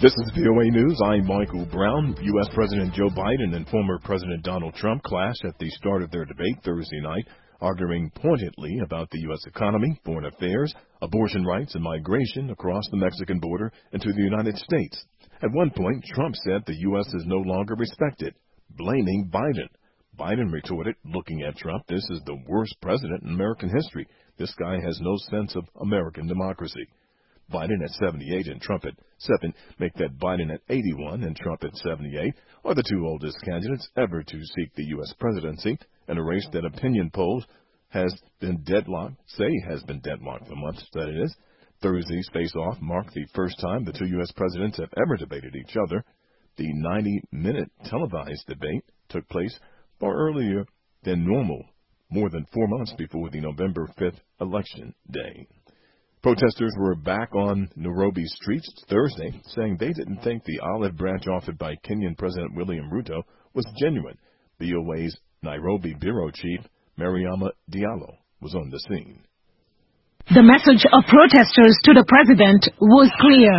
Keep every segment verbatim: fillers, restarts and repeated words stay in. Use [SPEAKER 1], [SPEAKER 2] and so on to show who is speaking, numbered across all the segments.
[SPEAKER 1] This is V O A News. I'm Michael Brown. U S. President Joe Biden and former President Donald Trump clashed at the start of their debate Thursday night, arguing pointedly about the U S economy, foreign affairs, abortion rights, and migration across the Mexican border into the United States. At one point, Trump said the U S is no longer respected, blaming Biden. Biden retorted, looking at Trump, "This is the worst president in American history. This guy has no sense of American democracy." Biden at seventy-eight and Trump at seven make that Biden at eighty-one and Trump at seventy-eight are the two oldest candidates ever to seek the U S presidency in a race that opinion polls has been deadlocked, say has been deadlocked for months, that it is. Thursday's face-off marked the first time the two U S presidents have ever debated each other. The ninety-minute televised debate took place far earlier than normal, more than four months before the November fifth election day. Protesters were back on Nairobi streets Thursday, saying they didn't think the olive branch offered by Kenyan President William Ruto was genuine. V O A's Nairobi bureau chief, Mariama Diallo, was on the scene.
[SPEAKER 2] The message of protesters to the president was clear.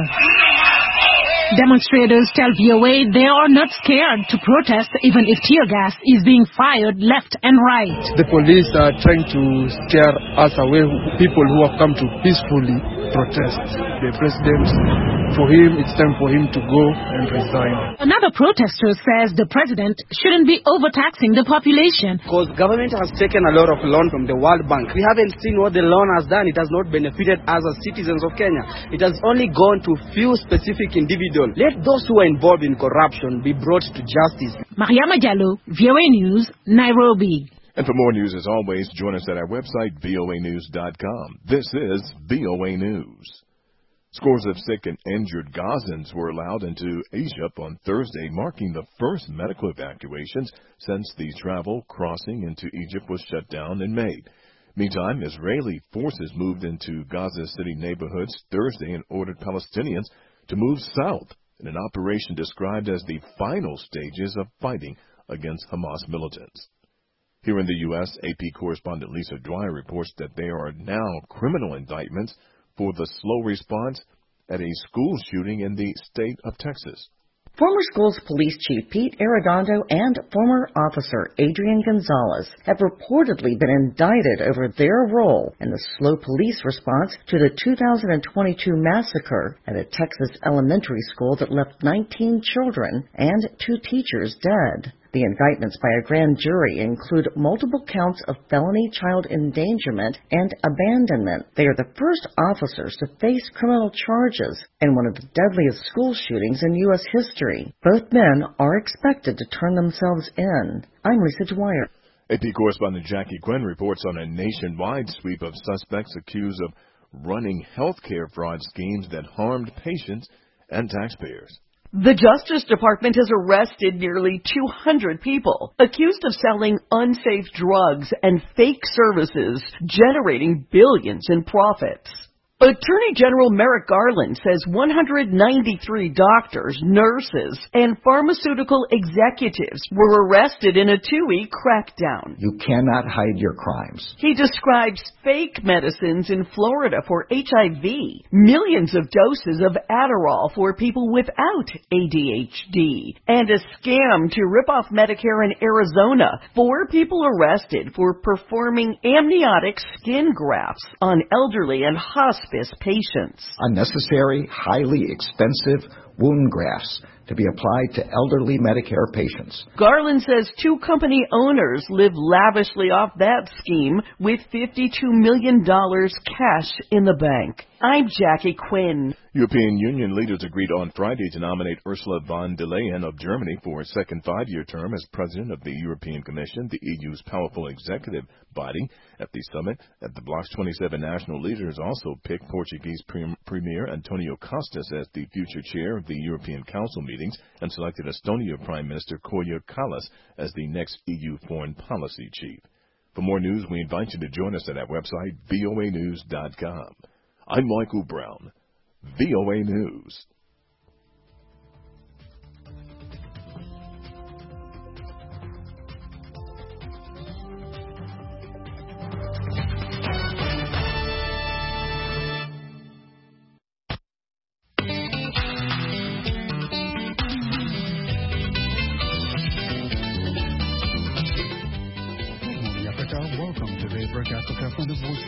[SPEAKER 2] Demonstrators tell V O A they are not scared to protest even if tear gas is being fired left and right.
[SPEAKER 3] The police are trying to scare us away, people who have come to peacefully protest. The president, for him, it's time for him to go and resign.
[SPEAKER 2] Another protester says the president shouldn't be overtaxing the population.
[SPEAKER 4] Because government has taken a lot of loan from the World Bank. We haven't seen what the loan has done. It has not benefited us as citizens of Kenya. It has only gone to few specific individuals. Let those who are involved in corruption be brought to justice.
[SPEAKER 2] Mariama Diallo, V O A News, Nairobi.
[SPEAKER 1] And for more news, as always, join us at our website, V O A news dot com. This is V O A News. Scores of sick and injured Gazans were allowed into Egypt on Thursday, marking the first medical evacuations since the travel crossing into Egypt was shut down in May. Meantime, Israeli forces moved into Gaza City neighborhoods Thursday and ordered Palestinians to move south in an operation described as the final stages of fighting against Hamas militants. Here in the U S, A P correspondent Lisa Dwyer reports that there are now criminal indictments for the slow response at a school shooting in the state of Texas.
[SPEAKER 5] Former schools police chief Pete Arredondo and former officer Adrian Gonzalez have reportedly been indicted over their role in the slow police response to the two thousand twenty-two massacre at a Texas elementary school that left nineteen children and two teachers dead. The indictments by a grand jury include multiple counts of felony child endangerment and abandonment. They are the first officers to face criminal charges in one of the deadliest school shootings in U S history. Both men are expected to turn themselves in. I'm Lisa Dwyer.
[SPEAKER 1] A P correspondent Jackie Quinn reports on a nationwide sweep of suspects accused of running health care fraud schemes that harmed patients and taxpayers.
[SPEAKER 6] The Justice Department has arrested nearly two hundred people accused of selling unsafe drugs and fake services, generating billions in profits. Attorney General Merrick Garland says one hundred ninety-three doctors, nurses, and pharmaceutical executives were arrested in a two-week crackdown.
[SPEAKER 7] You cannot hide your crimes.
[SPEAKER 6] He describes fake medicines in Florida for H I V, millions of doses of Adderall for people without A D H D, and a scam to rip off Medicare in Arizona. Four people arrested for performing amniotic skin grafts on elderly and hospital patients.
[SPEAKER 7] Unnecessary, highly expensive wound grafts to be applied to elderly Medicare patients.
[SPEAKER 6] Garland says two company owners live lavishly off that scheme with fifty-two million dollars cash in the bank. I'm Jackie Quinn.
[SPEAKER 1] European Union leaders agreed on Friday to nominate Ursula von der Leyen of Germany for a second five-year term as president of the European Commission, the E U's powerful executive body. At the summit, at the bloc's twenty-seven national leaders also picked Portuguese Premier Antonio Costa as the future chair of the European Council meetings and selected Estonia Prime Minister Kaja Kallas as the next E U foreign policy chief. For more news, we invite you to join us at our website, V O A news dot com. I'm Michael Brown, V O A News.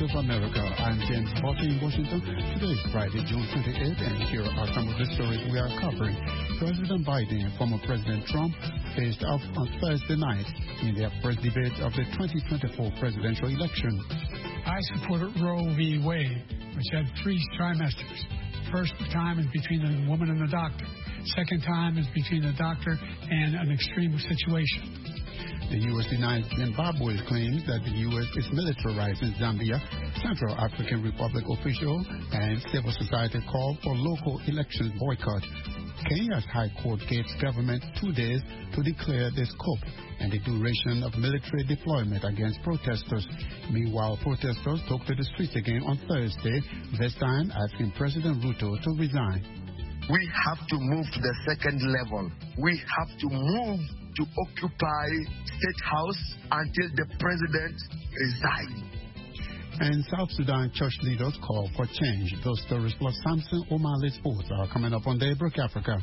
[SPEAKER 8] of America. I'm James Botte in Washington. Today is Friday, June twenty-eighth, and here are some of the stories we are covering. President Biden and former President Trump faced off on Thursday night in their first debate of the twenty twenty-four presidential election.
[SPEAKER 9] I supported Roe v. Wade, which had three trimesters. First time is between the woman and the doctor. Second time is between the doctor and an extreme situation.
[SPEAKER 8] The U S denies Zimbabwe's claims that the U S is militarizing Zambia. Central African Republic official and civil society call for local elections boycott. Kenya's High Court gives government two days to declare the scope and the duration of military deployment against protesters. Meanwhile, protesters took to the streets again on Thursday, this time asking President Ruto to resign.
[SPEAKER 10] We have to move to the second level. We have to move to occupy State House until the president resigns.
[SPEAKER 8] And South Sudan church leaders call for change. Those stories plus Samson O'Malley's Sports are coming up on Daybreak Africa.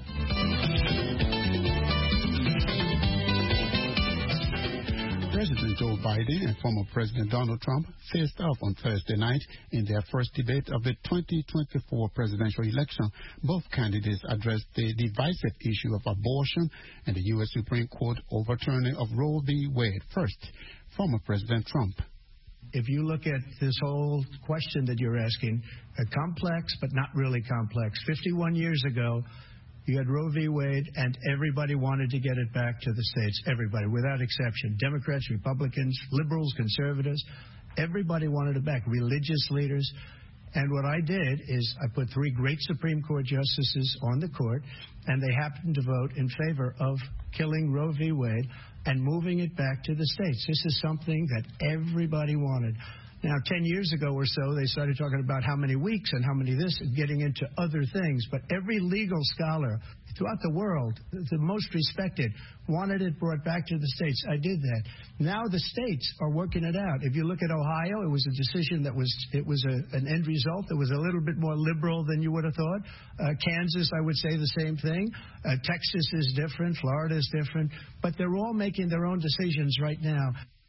[SPEAKER 8] President Joe Biden and former President Donald Trump faced off on Thursday night in their first debate of the twenty twenty-four presidential election. Both candidates addressed the divisive issue of abortion and the U S Supreme Court overturning of Roe v. Wade. First, former President Trump.
[SPEAKER 11] If you look at this whole question that you're asking, a complex but not really complex. fifty-one years ago, you had Roe v. Wade, and everybody wanted to get it back to the states. Everybody, without exception. Democrats, Republicans, liberals, conservatives. Everybody wanted it back. Religious leaders. And what I did is I put three great Supreme Court justices on the court, and they happened to vote in favor of killing Roe v. Wade and moving it back to the states. This is something that everybody wanted. Now, ten years ago or so, they started talking about how many weeks and how many this and getting into other things. But every legal scholar throughout the world, the most respected, wanted it brought back to the states. I did that. Now the states are working it out. If you look at Ohio, it was a decision that was, it was a, an end result that was a little bit more liberal than you would have thought. Uh, Kansas, I would say the same thing. Uh, Texas is different. Florida is different. But they're all making their own decisions right now.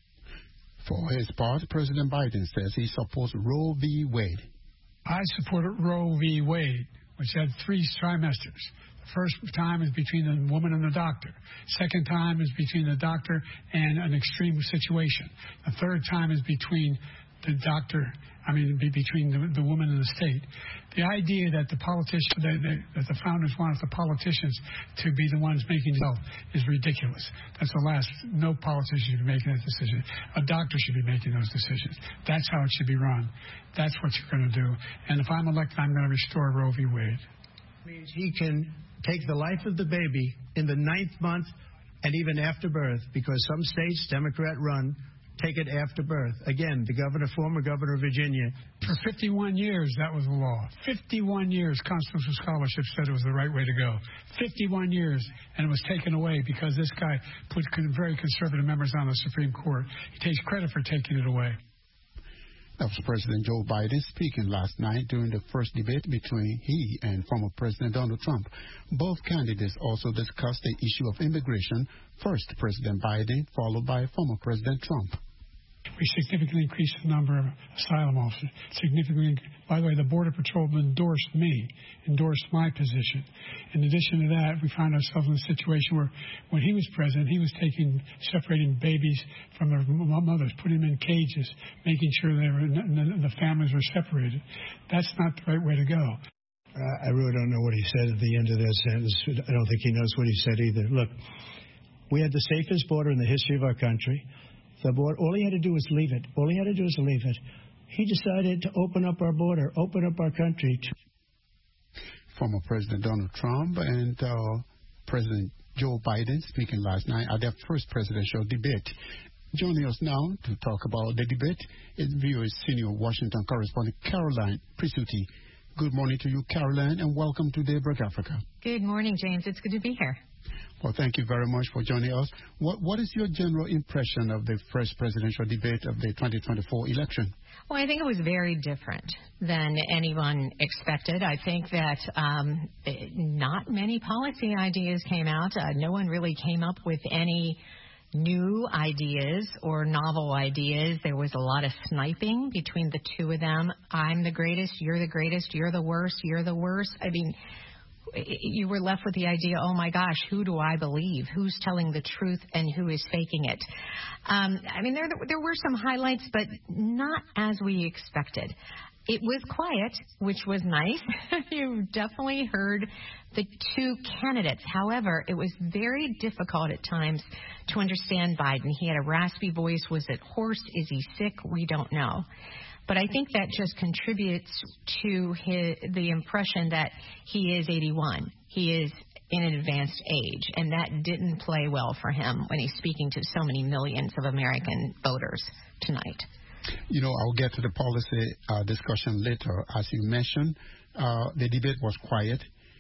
[SPEAKER 8] For his part, President Biden says he supports Roe v. Wade.
[SPEAKER 9] I supported Roe v. Wade, which had three trimesters. The first time is between the woman and the doctor. Second time is between the doctor and an extreme situation. The third time is between the doctor, I mean, between the, the woman and the state. The idea that the politicians, that, that the founders wanted the politicians to be the ones making the health is ridiculous. That's the last. No politician should be making that decision. A doctor should be making those decisions. That's how it should be run. That's what you're going to do. And if I'm elected, I'm going to restore Roe v. Wade.
[SPEAKER 11] Means he can take the life of the baby in the ninth month and even after birth, because some states, Democrat run, take it after birth. Again, the governor, former governor of Virginia.
[SPEAKER 9] For fifty-one years, that was the law. fifty-one years, constitutional scholarship said it was the right way to go. fifty-one years, and it was taken away because this guy put very conservative members on the Supreme Court. He takes credit for taking it away.
[SPEAKER 8] That was President Joe Biden speaking last night during the first debate between he and former President Donald Trump. Both candidates also discussed the issue of immigration. First, President Biden, followed by former President Trump.
[SPEAKER 9] We significantly increased the number of asylum officers. Significantly, by the way, the Border Patrol endorsed me, endorsed my position. In addition to that, we found ourselves in a situation where, when he was president, he was taking, separating babies from their mothers, putting them in cages, making sure they were, the families were separated. That's not the right way to go.
[SPEAKER 11] Uh, I really don't know what he said at the end of that sentence. I don't think he knows what he said either. Look, we had the safest border in the history of our country. The border, all he had to do was leave it. All he had to do was leave it. He decided to open up our border, open up our country. To
[SPEAKER 8] Former President Donald Trump and uh, President Joe Biden speaking last night at their first presidential debate. Joining us now to talk about the debate is V O A's senior Washington correspondent Caroline Prisuti. Good morning to you, Caroline, and welcome to Daybreak Africa.
[SPEAKER 12] Good morning, James. It's good to be here.
[SPEAKER 8] Well, thank you very much for joining us. What, what is your general impression of the first presidential debate of the twenty twenty-four election?
[SPEAKER 12] Well, I think it was very different than anyone expected. I think that um, not many policy ideas came out. Uh, no one really came up with any new ideas or novel ideas. There was a lot of sniping between the two of them. I'm the greatest, you're the greatest, you're the worst, you're the worst. I mean, you were left with the idea, oh my gosh, who do I believe? Who's telling the truth and who is faking it? Um, I mean, there there were some highlights, but not as we expected. It was quiet, which was nice. You definitely heard the two candidates. However, it was very difficult at times to understand Biden. He had a raspy voice. Was it hoarse? Is he sick? We don't know. But I think that just contributes to his, the impression that he is eighty-one. He is in an advanced age, and that didn't play well for him when he's speaking to so many millions of American voters tonight.
[SPEAKER 8] You know, I'll get to the policy uh, discussion later. As you mentioned, uh, the debate was quiet.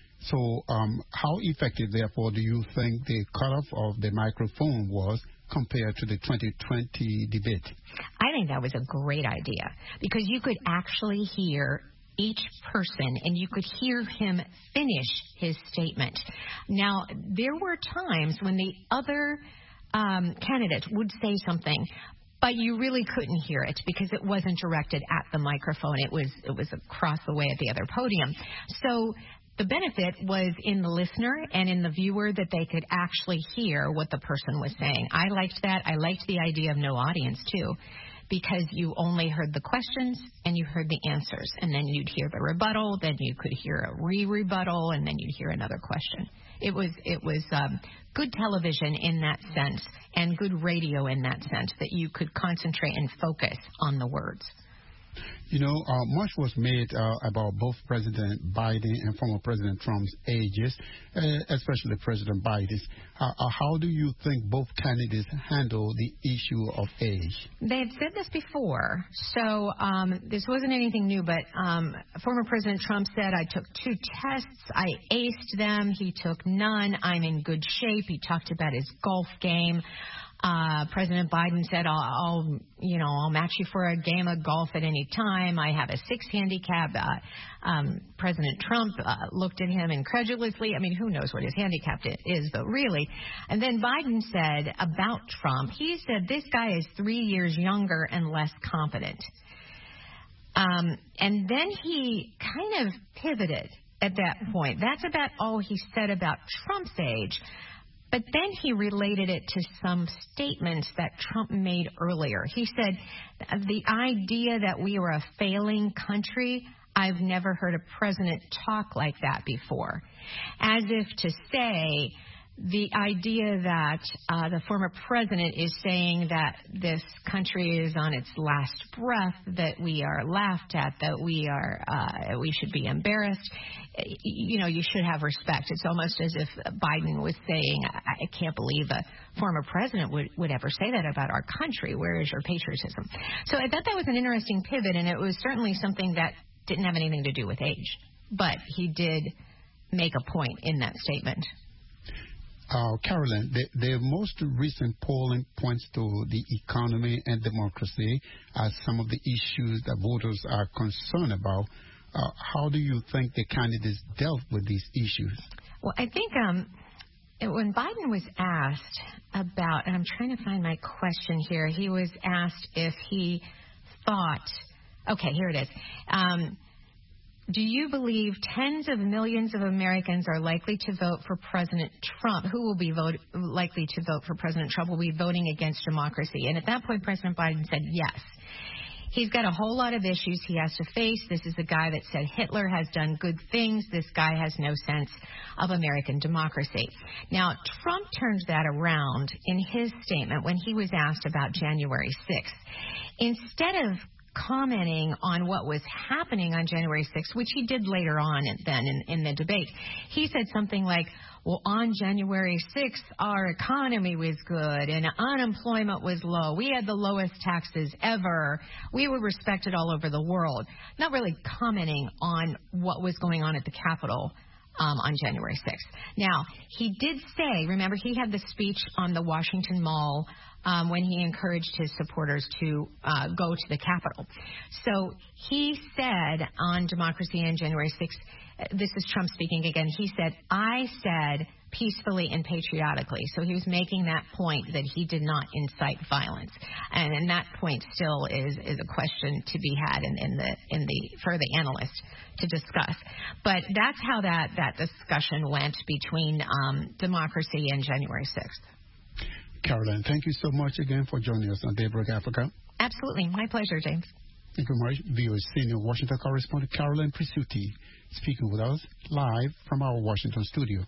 [SPEAKER 8] So um, how effective, therefore, do you think the cutoff of the microphone was compared to the twenty twenty debate?
[SPEAKER 12] I think that was a great idea because you could actually hear each person and you could hear him finish his statement. Now, there were times when the other um, candidate would say something, but you really couldn't hear it because it wasn't directed at the microphone. It was it was across the way at the other podium. So the benefit was in the listener and in the viewer that they could actually hear what the person was saying. I liked that. I liked the idea of no audience, too, because you only heard the questions and you heard the answers. And then you'd hear the rebuttal, then you could hear a re-rebuttal, and then you'd hear another question. It was it was um, good television in that sense and good radio in that sense, that you could concentrate and focus on the words.
[SPEAKER 8] You know, uh, much was made uh, about both President Biden and former President Trump's ages, uh, especially President Biden's. Uh, uh, how do you think both candidates handle the issue of age?
[SPEAKER 12] They've said this before, so um, this wasn't anything new, but um, former President Trump said, I took two tests, I aced them, he took none, I'm in good shape. He talked about his golf game. Uh, President Biden said, I'll, I'll, you know, I'll match you for a game of golf at any time. I have a six handicap. Uh, um, President Trump uh, looked at him incredulously. I mean, who knows what his handicap is, though, really. And then Biden said about Trump, he said, this guy is three years younger and less confident. Um, and then he kind of pivoted at that point. That's about all he said about Trump's age. But then he related it to some statements that Trump made earlier. He said, the idea that we are a failing country, I've never heard a president talk like that before. As if to say, the idea that uh, the former president is saying that this country is on its last breath, that we are laughed at, that we are uh, we should be embarrassed. You know, you should have respect. It's almost as if Biden was saying, I, I can't believe a former president would, would ever say that about our country. Where is your patriotism? So I thought that was an interesting pivot, and it was certainly something that didn't have anything to do with age. But he did make a point in that statement.
[SPEAKER 8] Uh, Carolyn, the, the most recent polling points to the economy and democracy as some of the issues that voters are concerned about. Uh, how do you think the candidates dealt with these issues?
[SPEAKER 12] Well, I think um, when Biden was asked about, and I'm trying to find my question here, he was asked if he thought, okay, here it is. Um, Do you believe tens of millions of Americans are likely to vote for President Trump? Who will be vote, likely to vote for President Trump will be voting against democracy? And at that point, President Biden said yes. He's got a whole lot of issues he has to face. This is the guy that said Hitler has done good things. This guy has no sense of American democracy. Now, Trump turned that around in his statement when he was asked about January sixth. Instead of commenting on what was happening on January sixth, which he did later on then in, in the debate, he said something like, well, on January sixth, our economy was good and unemployment was low. We had the lowest taxes ever. We were respected all over the world. Not really commenting on what was going on at the Capitol Um, on January sixth. Now, he did say, remember, he had the speech on the Washington Mall um, when he encouraged his supporters to uh, go to the Capitol. So he said on democracy on January sixth, this is Trump speaking again, he said, I said peacefully and patriotically. So he was making that point that he did not incite violence. And, and that point still is, is a question to be had in, in the in the for the analyst to discuss. But that's how that, that discussion went between um, democracy and January sixth.
[SPEAKER 8] Caroline, thank you so much again for joining us on Daybreak Africa.
[SPEAKER 12] Absolutely. My pleasure, James.
[SPEAKER 8] Thank you very much. V O A senior Washington correspondent Caroline Prisuti speaking with us live from our Washington studio.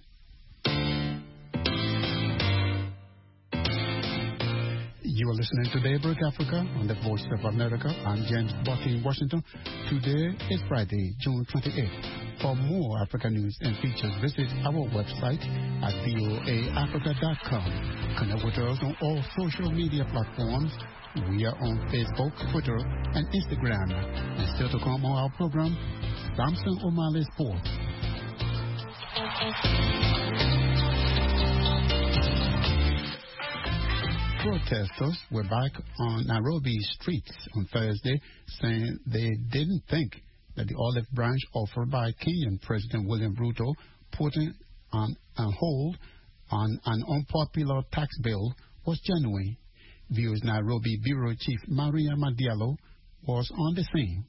[SPEAKER 8] You are listening to Daybreak Africa on the Voice of America. I'm James Bucky in Washington. Today is Friday, June twenty-eighth. For more Africa news and features, visit our website at V O A africa dot com. Connect with us on all social media platforms. We are on Facebook, Twitter, and Instagram. And still to come on our program, Samson O'Malley Sports. Protesters were back on Nairobi streets on Thursday, saying they didn't think that the olive branch offered by Kenyan President William Ruto, putting on, on hold on an unpopular tax bill, was genuine. V O's Nairobi Bureau Chief Maria Madiallo was on the scene.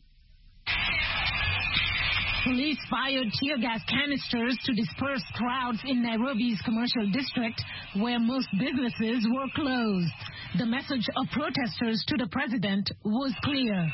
[SPEAKER 2] Police fired tear gas canisters to disperse crowds in Nairobi's commercial district, where most businesses were closed. The message of protesters to the president was clear.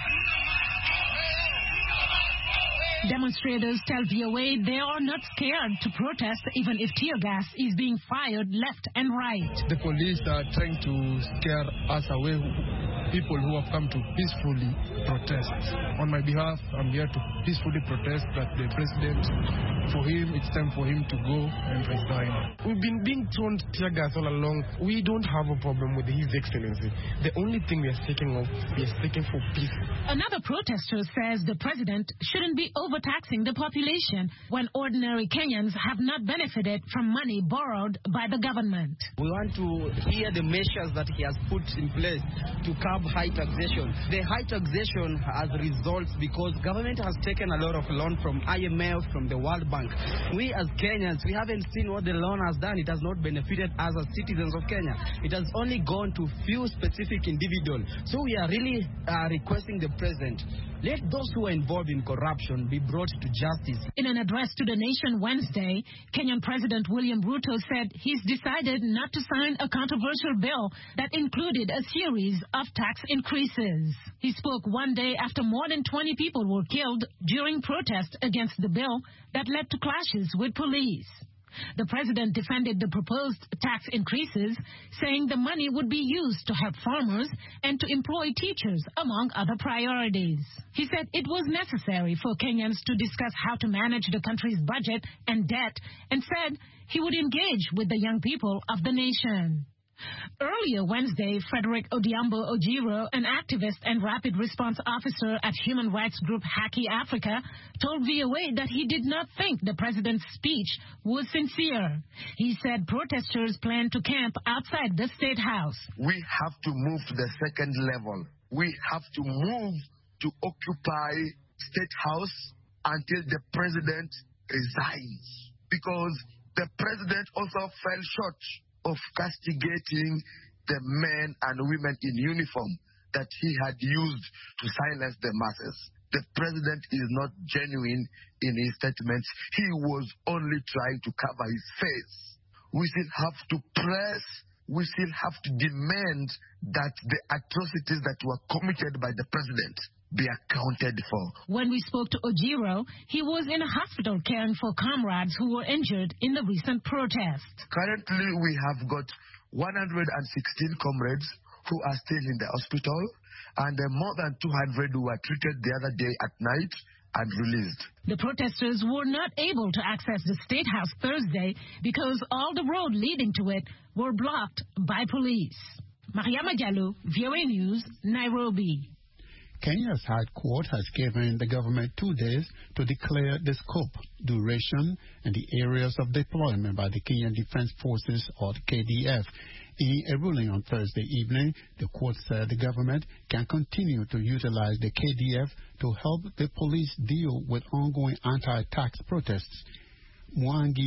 [SPEAKER 2] Demonstrators tell V O A they are not scared to protest even if tear gas is being fired left and right.
[SPEAKER 3] The police are trying to scare us away, people who have come to peacefully protest. On my behalf, I'm here to peacefully protest that the president, for him, it's time for him to go and resign. We've been being thrown tear gas all along. We don't have a problem with His Excellency. The only thing we are seeking of, we are seeking for peace.
[SPEAKER 2] Another protester says the president shouldn't be overtaxing the population when ordinary Kenyans have not benefited from money borrowed by the government.
[SPEAKER 4] We want to hear the measures that he has put in place to curb high taxation. The high taxation has results because government has taken a lot of loan from I M F, from the World Bank. We as Kenyans, we haven't seen what the loan has done. It has not benefited us as citizens of Kenya. It has only gone to few specific individuals. So we are really uh, requesting the president, let those who are involved in corruption be brought to justice.
[SPEAKER 2] In an address to the nation Wednesday, Kenyan President William Ruto said he's decided not to sign a controversial bill that included a series of tax increases. He spoke one day after more than twenty people were killed during protests against the bill that led to clashes with police. The president defended the proposed tax increases, saying the money would be used to help farmers and to employ teachers, among other priorities. He said it was necessary for Kenyans to discuss how to manage the country's budget and debt, and said he would engage with the young people of the nation. Earlier Wednesday, Frederick Odhiambo Ojiro, an activist and rapid response officer at human rights group Haki Africa, told V O A that he did not think the president's speech was sincere. He said protesters plan to camp outside the State House.
[SPEAKER 10] We have to move to the second level. We have to move to occupy State House until the president resigns. Because the president also fell short of castigating the men and women in uniform that he had used to silence the masses. The president is not genuine in his statements. He was only trying to cover his face. We still have to press, we still have to demand that the atrocities that were committed by the president be accounted for. When we spoke to Ojiro, he was in a hospital caring for comrades who were injured in the recent protests. Currently, we have got one hundred sixteen comrades who are still in the hospital, and more than two hundred who were treated the other day at night and released. The protesters were not able to access the State House Thursday because all the road leading to it were blocked by police. Mariama Diallo, V O A News, Nairobi.
[SPEAKER 8] Kenya's High Court has given the government two days to declare the scope, duration, and the areas of deployment by the Kenyan Defense Forces, or the K D F. In a ruling on Thursday evening, the court said the government can continue to utilize the K D F to help the police deal with ongoing anti-tax protests. Mwangi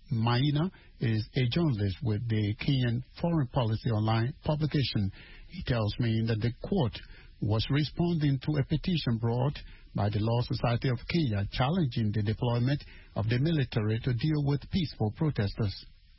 [SPEAKER 8] Maina is a journalist with the Kenyan Foreign Policy Online publication. He tells me that the court was responding to a petition brought by the Law Society of Kenya challenging the deployment of the military to deal with peaceful protesters.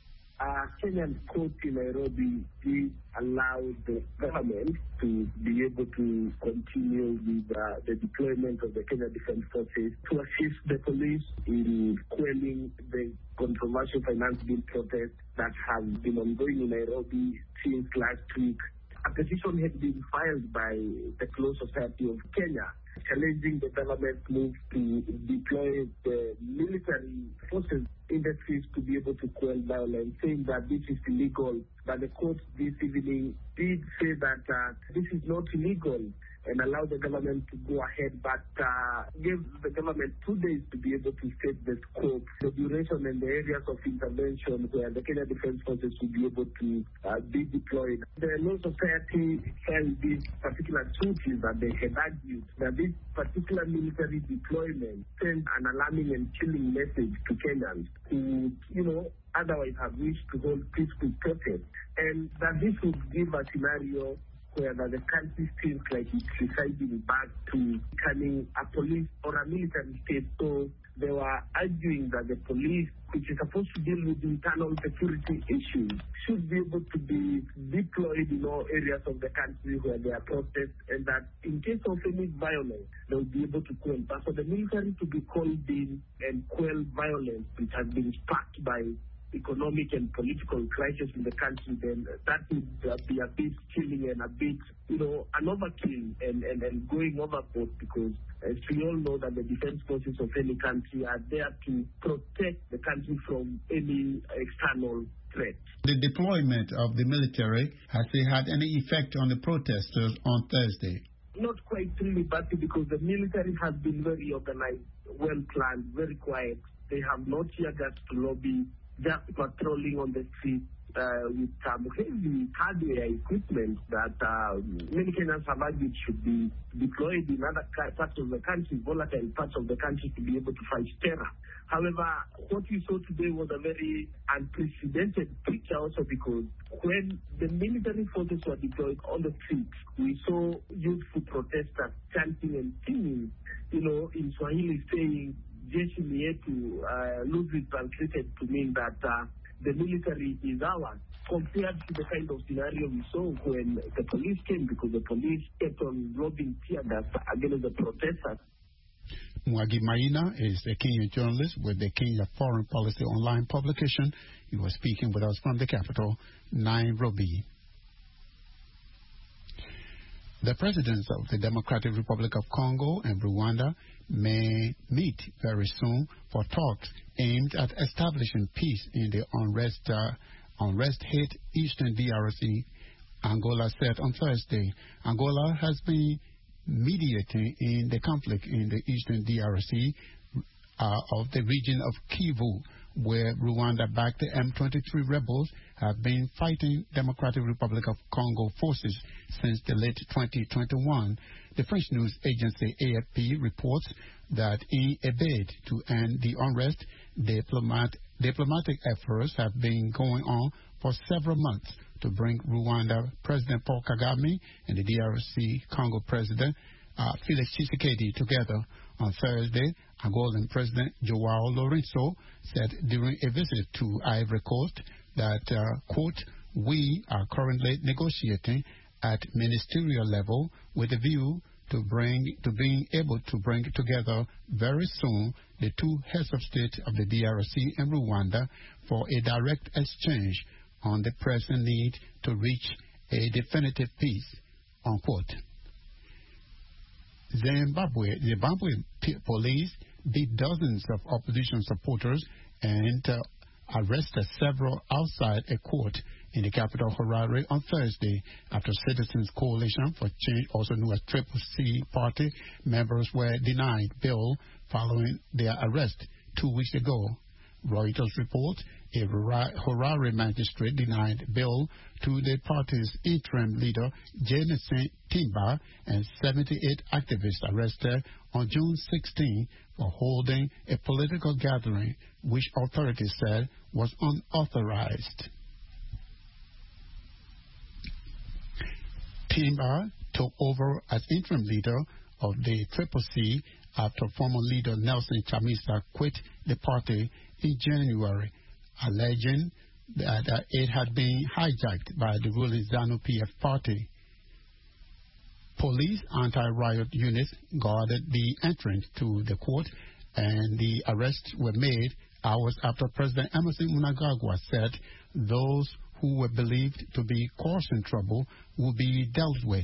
[SPEAKER 13] Uh, Kenyan court in Nairobi did allow the government to be able to continue with uh, the deployment of the Kenya Defense Forces to assist the police in quelling the controversial finance bill protest that has been ongoing in Nairobi since last week. A petition had been filed by the Law Society of Kenya challenging the government move to deploy the military forces in the streets to be able to quell violence, saying that this is illegal. But the court this evening did say that uh, this is not illegal and allow the government to go ahead, but uh, give the government two days to be able to state the scope, the duration and the areas of intervention where the Kenya Defense Forces will be able to uh, be deployed. The Law Society held this particular truth is that they had argued that this particular military deployment sends an alarming and chilling message to Kenyans who, you know, otherwise have wished to hold peaceful protests, and that this would give a scenario where the country feels like it's residing back to becoming a police or a military state. So they were arguing that the police, which is supposed to deal with internal security issues, should be able to be deployed in all areas of the country where there are protests, and that in case of any violence, they'll be able to quell. But for the military to be called in and quell violence, which has been sparked by economic and political crisis in the country, then that would uh, be a bit chilling and a bit, you know, an overkill and, and, and going overboard, because as we all know that the defense forces of any country are there to protect the country from any external threat.
[SPEAKER 8] The deployment of the military, has it had any effect on the protesters on Thursday?
[SPEAKER 13] Not quite really, but because the military has been very organized, well planned, very quiet. They have not yet got to lobby, just patrolling on the street uh, with some heavy hardware equipment that uh, many Kenyans have argued should be deployed in other parts of the country, volatile parts of the country, to be able to fight terror. However, what we saw today was a very unprecedented picture also, because when the military forces were deployed on the streets, we saw youthful protesters chanting and singing, you know, in Swahili, saying, Jeshi ni yetu, uh, loosely translated to mean that uh, the military is ours, compared to the kind of scenario we saw when the police came, because the police kept on lobbing tear gas against the protesters.
[SPEAKER 8] Mwagi Maina is a Kenyan journalist with the Kenya Foreign Policy Online publication. He was speaking with us from the capital, Nairobi. The presidents of the Democratic Republic of Congo and Rwanda may meet very soon for talks aimed at establishing peace in the unrest, uh, unrest-hit eastern D R C, Angola said on Thursday. Angola has been mediating in the conflict in the eastern D R C uh, of the region of Kivu, where Rwanda-backed M twenty-three rebels have been fighting Democratic Republic of Congo forces since the late twenty twenty-one. The French news agency A F P reports that in a bid to end the unrest, diplomat, diplomatic efforts have been going on for several months to bring Rwanda President Paul Kagame and the D R C Congo President uh, Felix Tshisekedi together. On Thursday, Angolan President João Lourenço said during a visit to Ivory Coast that, uh, quote, we are currently negotiating at ministerial level with a view to bring to being able to bring together very soon the two heads of state of the D R C and Rwanda for a direct exchange on the present need to reach a definitive peace, unquote. Zimbabwe, Zimbabwe police beat dozens of opposition supporters and uh, arrested several outside a court in the capital Harare on Thursday after Citizens Coalition for Change, also known as Triple C Party, members were denied bail following their arrest two weeks ago. Reuters report a Harare magistrate denied bail to the party's interim leader, Jameson Timba, and seventy-eight activists arrested on June sixteenth for holding a political gathering which authorities said was unauthorized. Timba took over as interim leader of the Triple C after former leader Nelson Chamisa quit the party in January, alleging that uh, it had been hijacked by the ruling ZANU-P F party. Police anti-riot units guarded the entrance to the court, and the arrests were made hours after President Emmerson Mnangagwa said those who were believed to be causing trouble will be dealt with.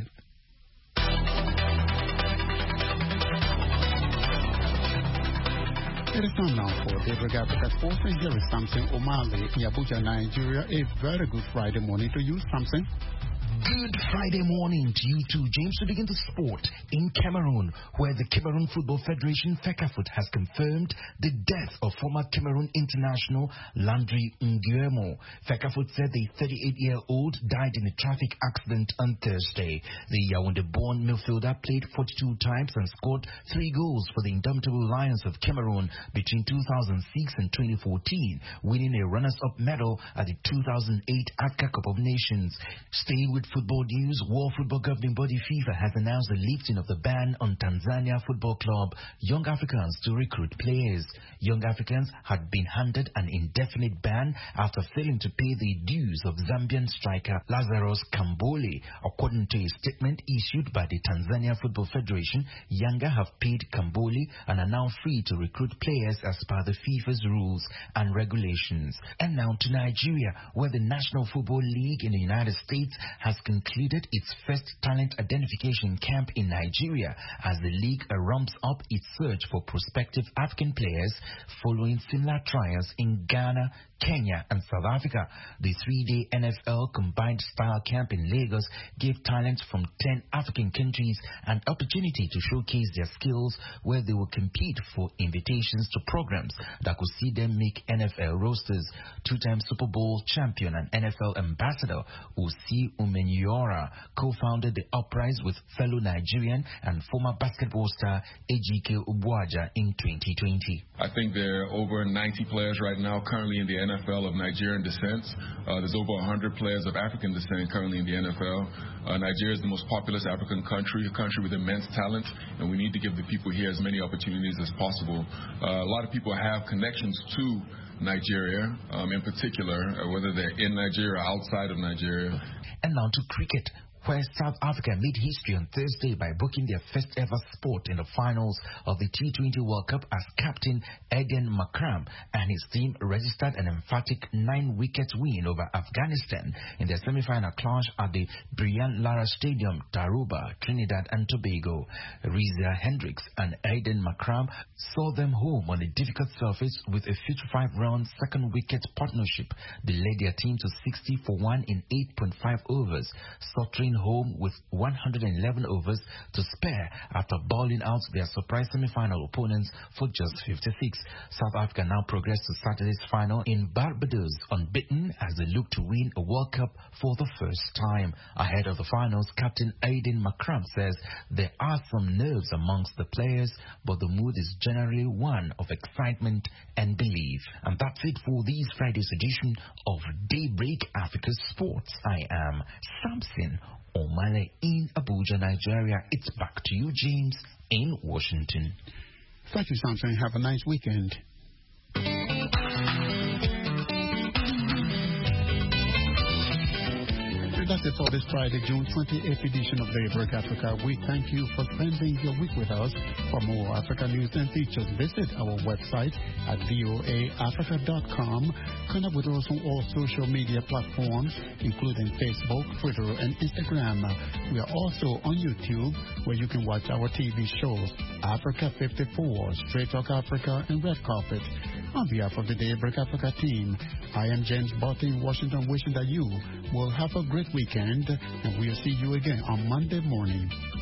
[SPEAKER 8] It is time now for Daybreak Africa Sports, and here is Samson Omale in Abuja, Nigeria. A very good Friday morning to you, Samson.
[SPEAKER 14] Good Friday morning to you too, James. We begin the sport in Cameroon, where the Cameroon Football Federation, FECAFOOT, has confirmed the death of former Cameroon international Landry Nguemo. FECAFOOT said the thirty-eight-year-old died in a traffic accident on Thursday. The Yaoundé-born midfielder played forty-two times and scored three goals for the indomitable Lions of Cameroon between two thousand six and twenty fourteen, winning a runners-up medal at the two thousand eight Africa Cup of Nations. Staying with football news, World Football Governing Body FIFA has announced the lifting of the ban on Tanzania Football Club Young Africans to recruit players. Young Africans had been handed an indefinite ban after failing to pay the dues of Zambian striker Lazarus Kambole. According to a statement issued by the Tanzania Football Federation, Yanga have paid Kambole and are now free to recruit players as per the FIFA's rules and regulations. And now to Nigeria, where the National Football League in the United States has concluded its first talent identification camp in Nigeria as the league ramps up its search for prospective African players following similar trials in Ghana, Kenya, and South Africa. The three-day N F L combined style camp in Lagos gave talents from ten African countries an opportunity to showcase their skills, where they will compete for invitations to programs that could see them make N F L rosters. Two-time Super Bowl champion and N F L ambassador Osi Umenyiora co-founded the Uprise with fellow Nigerian and former basketball star Ejike Ubuaja in twenty twenty.
[SPEAKER 15] I think there are over ninety players right now currently in the N F L of Nigerian descent. Uh, there's over one hundred players of African descent currently in the N F L. Uh, Nigeria is the most populous African country, a country with immense talent, and we need to give the people here as many opportunities as possible. Uh, a lot of people have connections to Nigeria, um, in particular, uh, whether they're in Nigeria or outside of Nigeria.
[SPEAKER 14] And now to cricket, where South Africa made history on Thursday by booking their first ever spot in the finals of the T twenty World Cup as captain Aiden Markram and his team registered an emphatic nine-wicket win over Afghanistan in their semi-final clash at the Brian Lara Stadium, Tarouba, Trinidad and Tobago. Rizia Hendricks and Aiden Markram saw them home on a difficult surface with a fifty-five run second-wicket partnership. They led their team to sixty for one in eight point five overs, sauntering home with one hundred eleven overs to spare after bowling out their surprise semi-final opponents for just fifty-six. South Africa now progress to Saturday's final in Barbados, unbeaten as they look to win a World Cup for the first time. Ahead of the finals, Captain Aiden Markram says there are some nerves amongst the players, but the mood is generally one of excitement and belief. And that's it for this Friday's edition of Daybreak Africa Sports. I am Samson Omale in Abuja, Nigeria. It's back to you, James, in Washington.
[SPEAKER 8] Thank you, Samson. Have a nice weekend. That's it for this Friday, June twenty-eighth edition of Daybreak Africa. We thank you for spending your week with us. For more Africa news and features, visit our website at V O A Africa dot com. Connect with us on all social media platforms, including Facebook, Twitter, and Instagram. We are also on YouTube, where you can watch our T V shows, Africa fifty-four, Straight Talk Africa, and Red Carpet. On behalf of the Daybreak Africa team, I am James Barton in Washington, wishing that you will have a great weekend, and we'll see you again on Monday morning.